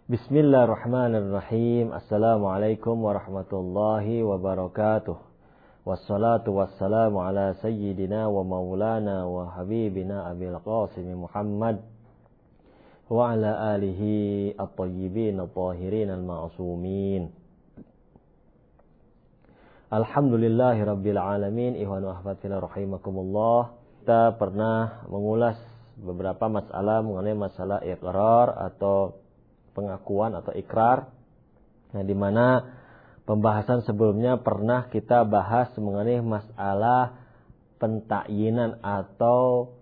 Bismillahirrahmanirrahim. Assalamualaikum warahmatullahi wabarakatuh. Wassalatu wassalamu ala sayyidina wa maulana wa habibina Abil Qasim Muhammad wa ala alihi at-tayyibin at-tahirin al-ma'sumin. Alhamdulillahi rabbil alamin. Ihwan wa ahbab fillah rahimakumullah. Kita pernah mengulas beberapa masalah mengenai masalah iqrar atau pengakuan atau ikrar. Nah, di mana pembahasan sebelumnya pernah kita bahas mengenai masalah pentakyinan atau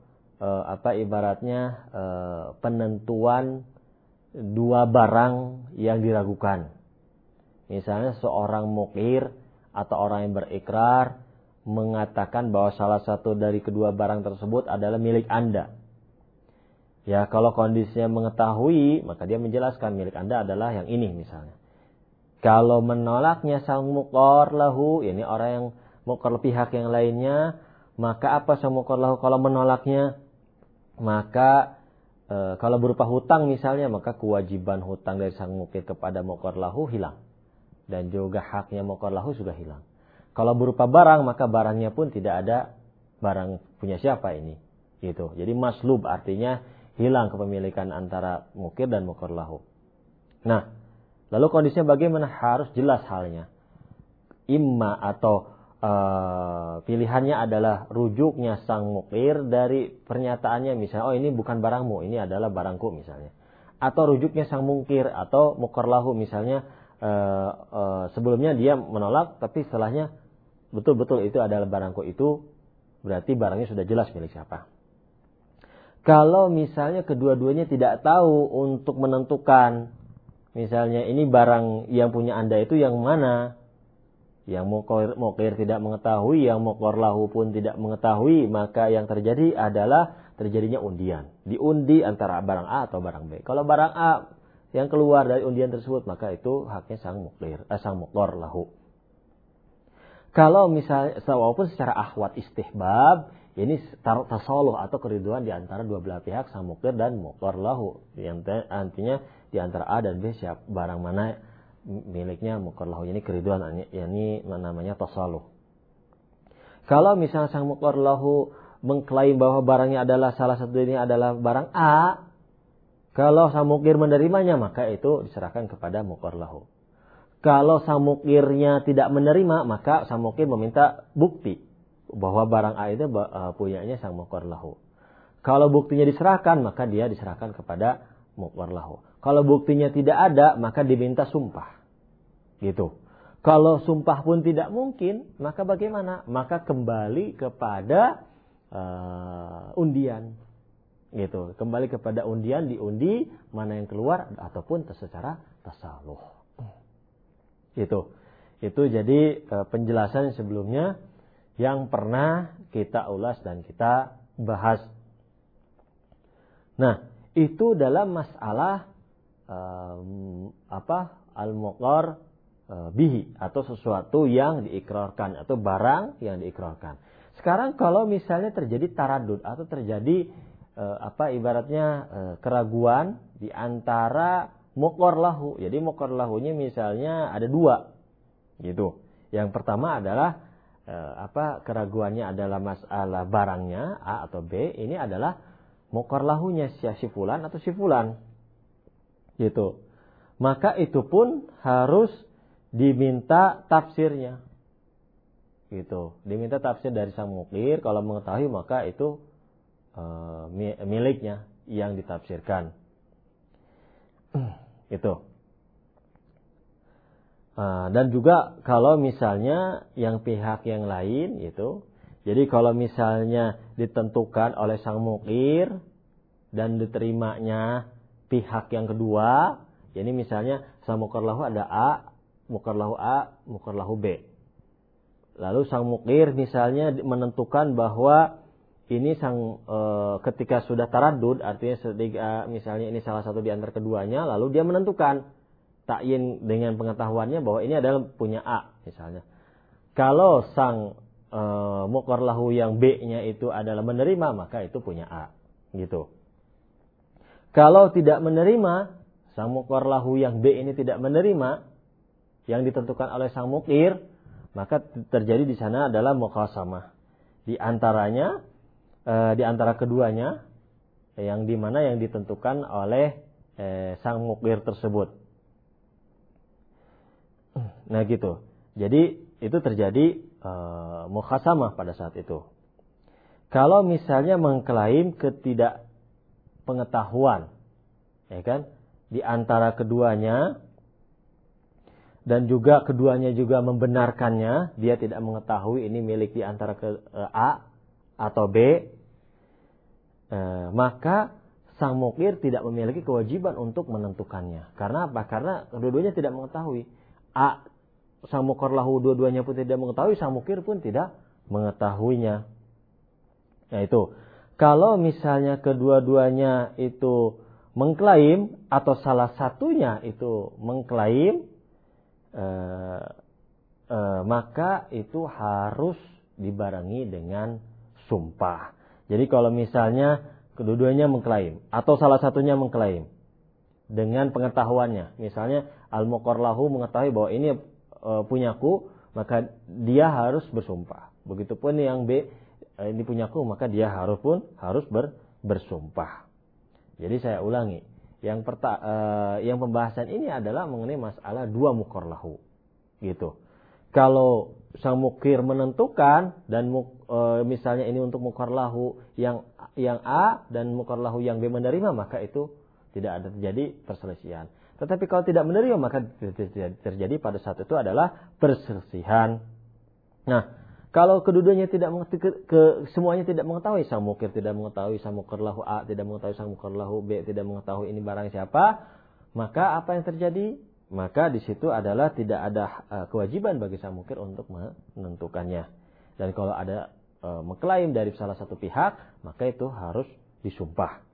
penentuan dua barang yang diragukan. Misalnya seorang muqir atau orang yang berikrar mengatakan bahwa salah satu dari kedua barang tersebut adalah milik Anda. Ya, kalau kondisinya mengetahui, maka dia menjelaskan milik Anda adalah yang ini misalnya. Kalau menolaknya sang muqar lahu, ini orang yang muqar pihak yang lainnya, maka apa sang muqar lahu kalau menolaknya? Maka kalau berupa hutang misalnya, maka kewajiban hutang dari sang muqir kepada muqar lahu hilang. Dan juga haknya muqar lahu sudah hilang. Kalau berupa barang, maka barangnya pun tidak ada, barang punya siapa ini. Gitu. Jadi maslub artinya hilang kepemilikan antara mukir dan muqar lahu. Nah, lalu kondisinya bagaimana? Harus jelas halnya. Imma atau pilihannya adalah rujuknya sang mukir dari pernyataannya misalnya, oh ini bukan barangmu, ini adalah barangku misalnya. Atau rujuknya sang mungkir atau muqar lahu misalnya, sebelumnya dia menolak tapi setelahnya betul-betul itu adalah barangku, itu berarti barangnya sudah jelas milik siapa. Kalau misalnya kedua-duanya tidak tahu untuk menentukan, misalnya ini barang yang punya Anda itu yang mana, yang muqir tidak mengetahui, yang muqar lahu pun tidak mengetahui, maka yang terjadi adalah terjadinya undian. Diundi antara barang A atau barang B. Kalau barang A yang keluar dari undian tersebut, maka itu haknya sang muqar lahu. Kalau misalnya, walaupun secara akhwat istihbab, ini tasaluh atau keriduan di antara dua belah pihak, sang mukir dan muqar lahu. Artinya di antara A dan B siapa barang mana miliknya muqar lahu. Ini keriduan, ini namanya tasaluh. Kalau misalnya sang muqar lahu mengklaim bahwa barangnya adalah salah satu ini adalah barang A, kalau sang mukir menerimanya maka itu diserahkan kepada muqar lahu. Kalau sang mukirnya tidak menerima, maka sang mukir meminta bukti bahwa barang A itu punyanya sang muqar lahu. Kalau buktinya diserahkan, maka dia diserahkan kepada muqar lahu. Kalau buktinya tidak ada, maka diminta sumpah. Gitu. Kalau sumpah pun tidak mungkin, maka bagaimana? Maka kembali kepada undian. Gitu. Kembali kepada undian, diundi mana yang keluar ataupun secara tasaluh. Gitu. Itu jadi penjelasan sebelumnya yang pernah kita ulas dan kita bahas. Nah, itu dalam masalah al-muqar bihi atau sesuatu yang diikrarkan atau barang yang diikrarkan. Sekarang kalau misalnya terjadi taradud atau terjadi keraguan di antara muqar lahu. Jadi muqar lahunya misalnya ada dua. Gitu. Yang pertama adalah keraguannya adalah masalah barangnya A atau B, ini adalah muqar lahunya si fulan atau si fulan. Gitu. Maka itu pun harus diminta tafsirnya. Gitu. Diminta tafsir dari sang muqir, kalau mengetahui maka itu miliknya yang ditafsirkan. Itu. Dan juga kalau misalnya yang pihak yang lain itu, jadi kalau misalnya ditentukan oleh sang muqir dan diterimanya pihak yang kedua, jadi misalnya sang muqar lahu ada A, muqar lahu B. Lalu sang muqir misalnya menentukan bahwa ini ketika sudah taradud, artinya misalnya ini salah satu di antara keduanya, lalu dia menentukan takyin dengan pengetahuannya bahwa ini adalah punya A misalnya. Kalau sang muqar lahu yang B-nya itu adalah menerima, maka itu punya A. Gitu. Kalau tidak menerima, sang muqar lahu yang B ini tidak menerima yang ditentukan oleh sang mukir, maka terjadi di sana adalah mukhasamah. Di antaranya, di antara keduanya, yang dimana yang ditentukan oleh sang mukir tersebut. Nah gitu. Jadi itu terjadi mukhasamah pada saat itu. Kalau misalnya mengklaim ketidakpengetahuan, ya kan, di antara keduanya, dan juga keduanya juga membenarkannya, dia tidak mengetahui ini milik di antara A atau B, maka sang mukir tidak memiliki kewajiban untuk menentukannya. Karena apa? Karena dua-duanya tidak mengetahui. Sang mukar lahu dua-duanya pun tidak mengetahui, sang mukir pun tidak mengetahuinya. Nah itu, kalau misalnya kedua-duanya itu mengklaim atau salah satunya itu mengklaim, maka itu harus dibarengi dengan sumpah. Jadi kalau misalnya kedua-duanya mengklaim atau salah satunya mengklaim dengan pengetahuannya, misalnya al-muqar lahu mengetahui bahwa ini punyaku, maka dia harus bersumpah. Begitupun yang B, ini punyaku, maka dia harus bersumpah. Jadi saya ulangi, yang pembahasan ini adalah mengenai masalah dua muqar lahu, gitu. Kalau sang mukir menentukan dan misalnya ini untuk muqar lahu yang A dan muqar lahu yang B menerima, maka itu tidak ada terjadi perselisihan. Tetapi kalau tidak menerima, maka terjadi pada saat itu adalah perselisihan. Nah, kalau kedudukannya semuanya tidak mengetahui, sang mukir tidak mengetahui, sang muqar lahu A tidak mengetahui, sang muqar lahu B tidak mengetahui ini barang siapa, maka apa yang terjadi? Maka di situ adalah tidak ada kewajiban bagi sang mukir untuk menentukannya. Dan kalau ada mengklaim dari salah satu pihak, maka itu harus disumpah.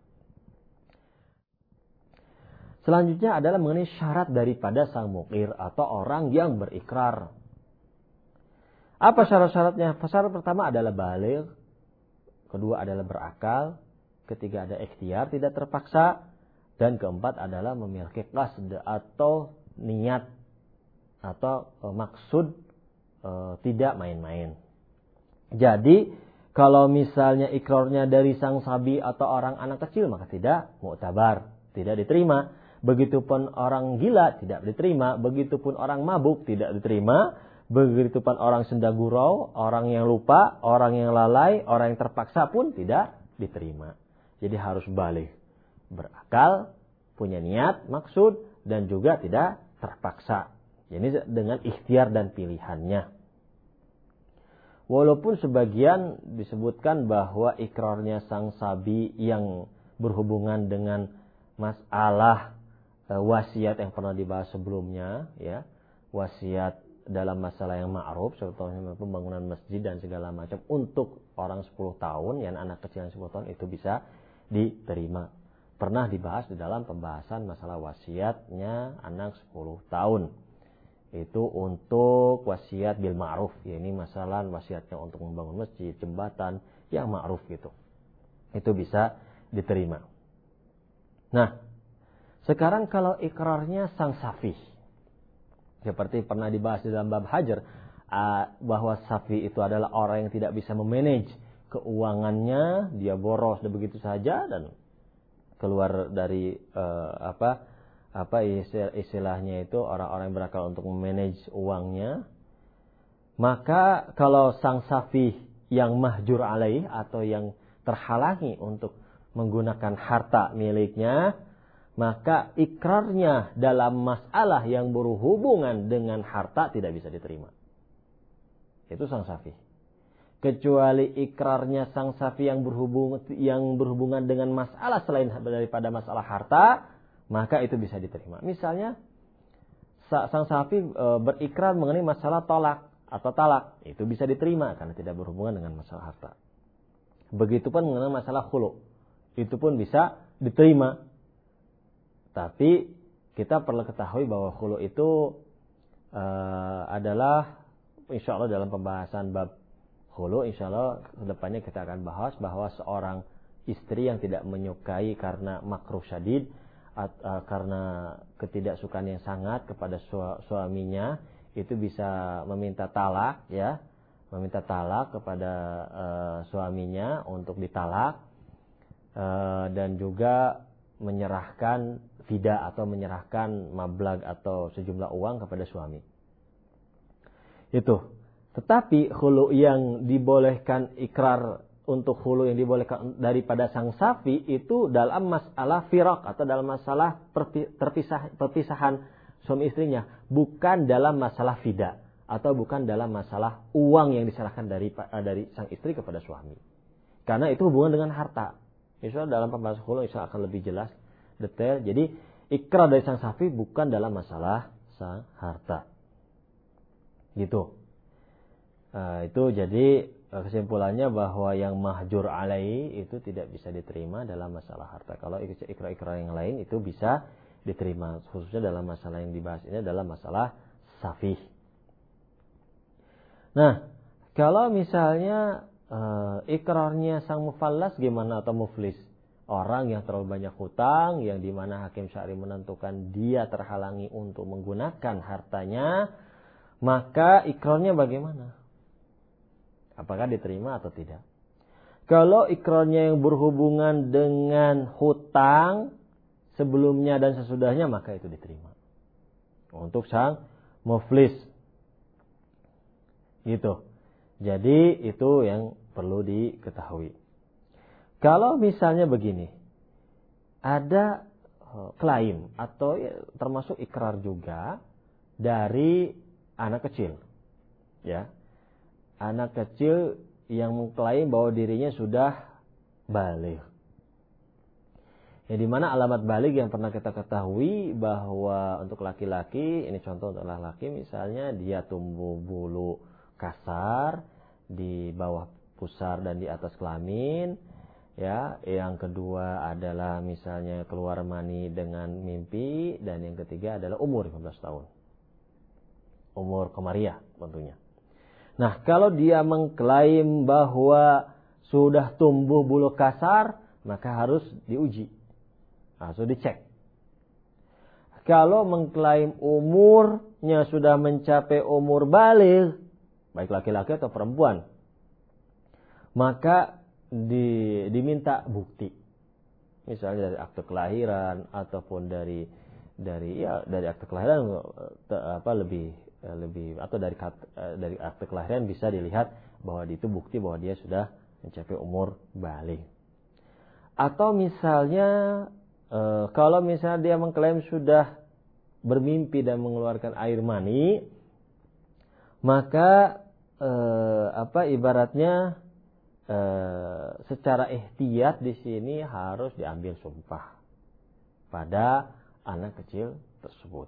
Selanjutnya adalah mengenai syarat daripada sang mukir atau orang yang berikrar. Apa syarat-syaratnya? Syarat pertama adalah baligh, kedua adalah berakal, ketiga ada ikhtiar, tidak terpaksa, dan keempat adalah memiliki qasd atau niat atau maksud tidak main-main. Jadi kalau misalnya ikrarnya dari sang sabi atau orang anak kecil, maka tidak mu'tabar, tidak diterima. Begitupun orang gila tidak diterima, begitupun orang mabuk tidak diterima, begitupun orang senda gurau, orang yang lupa, orang yang lalai, orang yang terpaksa pun tidak diterima. Jadi harus baligh, berakal, punya niat, maksud, dan juga tidak terpaksa. Jadi dengan ikhtiar dan pilihannya. Walaupun sebagian disebutkan bahwa ikrarnya sang sabi yang berhubungan dengan masalah wasiat yang pernah dibahas sebelumnya, ya, wasiat dalam masalah yang ma'ruf, contohnya pembangunan masjid dan segala macam untuk orang 10 tahun, yang anak kecil yang 10 tahun itu bisa diterima. Pernah dibahas di dalam pembahasan masalah wasiatnya anak 10 tahun. Itu untuk wasiat bil ma'ruf, ya, ini masalah wasiatnya untuk membangun masjid, jembatan yang ma'ruf gitu. Itu bisa diterima. Nah, sekarang kalau ikrarnya sang safi, seperti pernah dibahas di dalam bab hajar, bahwa safi itu adalah orang yang tidak bisa memanage keuangannya, dia boros dan begitu saja dan keluar dari istilahnya itu orang-orang yang berakal untuk memanage uangnya. Maka kalau sang safi yang mahjur alaih atau yang terhalangi untuk menggunakan harta miliknya, maka ikrarnya dalam masalah yang berhubungan dengan harta tidak bisa diterima. Itu sang safi. Kecuali ikrarnya sang safi yang berhubungan dengan masalah selain daripada masalah harta, maka itu bisa diterima. Misalnya sang safi berikrar mengenai masalah tolak atau talak, itu bisa diterima karena tidak berhubungan dengan masalah harta. Begitupun mengenai masalah khulu, itu pun bisa diterima. Tapi kita perlu ketahui bahwa khulu itu adalah insya Allah dalam pembahasan bab khulu, insya Allah kedepannya kita akan bahas bahwa seorang istri yang tidak menyukai karena makruh syadid karena ketidaksukaan yang sangat kepada suaminya, itu bisa meminta talak, ya, meminta talak kepada suaminya untuk ditalak, dan juga menyerahkan fida atau menyerahkan mablag atau sejumlah uang kepada suami. Itu. Tetapi khulu yang dibolehkan, ikrar untuk khulu yang dibolehkan daripada sang safi itu dalam masalah firaq atau dalam masalah perpisahan suami istrinya, bukan dalam masalah fida atau bukan dalam masalah uang yang diserahkan dari sang istri kepada suami. Karena itu hubungan dengan harta. Insyaallah dalam pembahasan khulu insyaallah akan lebih jelas detail. Jadi ikrar dari sang safi bukan dalam masalah sang harta. Gitu. Itu jadi kesimpulannya bahwa yang mahjur alaihi itu tidak bisa diterima dalam masalah harta. Kalau ikrar-ikrar yang lain itu bisa diterima, khususnya dalam masalah yang dibahas ini adalah masalah safih. Nah, kalau misalnya ikrarnya sang mufallas gimana atau muflis? Orang yang terlalu banyak hutang, yang dimana hakim syar'i menentukan dia terhalangi untuk menggunakan hartanya, maka ikrarnya bagaimana? Apakah diterima atau tidak? Kalau ikrarnya yang berhubungan dengan hutang sebelumnya dan sesudahnya, maka itu diterima. Untuk sang muflis. Gitu. Jadi itu yang perlu diketahui. Kalau misalnya begini, ada klaim atau termasuk ikrar juga dari anak kecil, ya, anak kecil yang mengklaim bahwa dirinya sudah baligh. Ya, di mana alamat baligh yang pernah kita ketahui bahwa untuk laki-laki, ini contoh untuk laki-laki misalnya dia tumbuh bulu kasar di bawah pusar dan di atas kelamin, ya. Yang kedua adalah misalnya keluar mani dengan mimpi, dan yang ketiga adalah umur 15 tahun. Umur komariah tentunya. Nah, kalau dia mengklaim bahwa sudah tumbuh bulu kasar, maka harus diuji. Harus dicek. Kalau mengklaim umurnya sudah mencapai umur baligh, baik laki-laki atau perempuan, maka diminta bukti. Misalnya dari akte kelahiran ataupun dari akte kelahiran lebih atau dari akte kelahiran bisa dilihat bahwa itu bukti bahwa dia sudah mencapai umur baligh. Atau misalnya kalau misalnya dia mengklaim sudah bermimpi dan mengeluarkan air mani, maka ibaratnya secara ihtiyat di sini harus diambil sumpah pada anak kecil tersebut.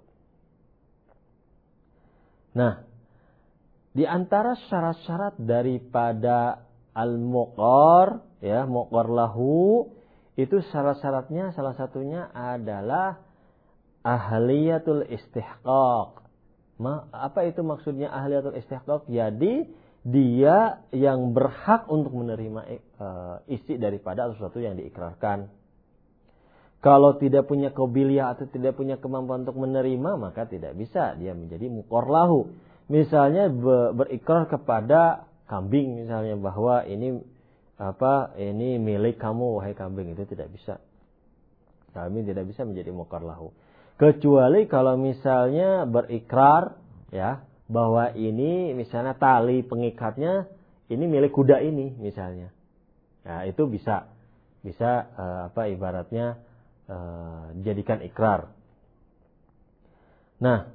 Nah, di antara syarat-syarat daripada al-muqar, ya, muqar lahu, itu syarat-syaratnya salah satunya adalah ahliyatul istihqaq. Apa itu maksudnya ahliyatul istihqaq? Jadi dia yang berhak untuk menerima isi daripada sesuatu yang diikrarkan. Kalau tidak punya qabiliyah atau tidak punya kemampuan untuk menerima, maka tidak bisa dia menjadi muqar lahu. Misalnya berikrar kepada kambing misalnya bahwa ini milik kamu wahai kambing, itu tidak bisa. Kambing tidak bisa menjadi muqar lahu. Kecuali kalau misalnya berikrar, ya, bahwa ini misalnya tali pengikatnya ini milik kuda ini misalnya. Nah, itu bisa ibaratnya dijadikan ikrar. Nah,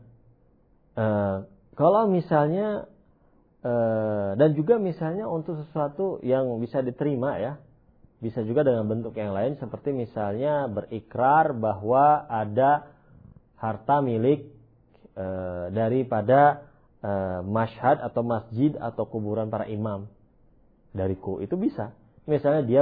kalau misalnya dan juga misalnya untuk sesuatu yang bisa diterima, ya, bisa juga dengan bentuk yang lain seperti misalnya berikrar bahwa ada harta milik daripada masyhad atau masjid atau kuburan para imam dariku, itu bisa. Misalnya dia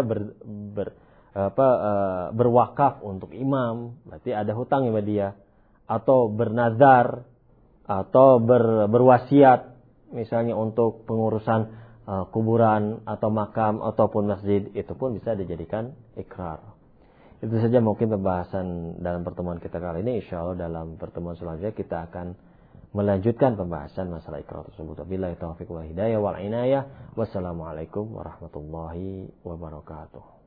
berwakaf untuk imam, berarti ada hutang kepada dia, atau bernazar atau berwasiat misalnya untuk pengurusan kuburan atau makam ataupun masjid, itu pun bisa dijadikan ikrar. Itu saja mungkin pembahasan dalam pertemuan kita kali ini. Insyaallah dalam pertemuan selanjutnya kita akan melanjutkan pembahasan masalah ikrar tersebut. Wabillahi taufiq wal hidayah wal inayah. Wassalamualaikum warahmatullahi wabarakatuh.